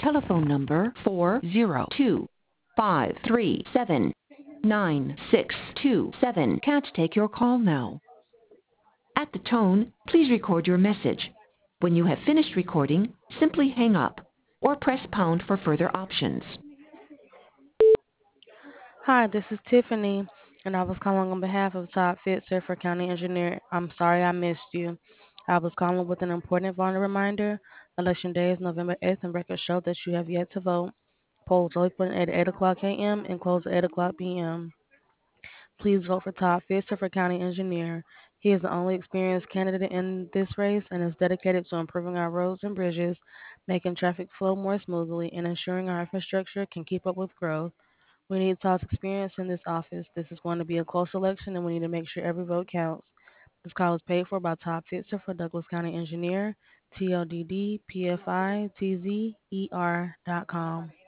telephone number 402-537-9627. Can't take your call now. At the tone, please record your message. When you have finished recording, simply hang up or press pound for further options. Hi, this is Tiffany, and I was calling on behalf of Todd Fitzer for County Engineer. I'm sorry I missed you. I was calling with an important voter reminder. Election Day is November 8th, and records show that you have yet to vote. Polls open at 8 o'clock a.m. and close at 8 o'clock p.m. Please vote for Todd Fitzer for County Engineer. He is the only experienced candidate in this race and is dedicated to improving our roads and bridges, making traffic flow more smoothly, and ensuring our infrastructure can keep up with growth. We need Todd's experience in this office. This is going to be a close election, and we need to make sure every vote counts. This call is paid for by Todd Fitzer for Douglas County Engineer, TODD, PFI, TZER.com.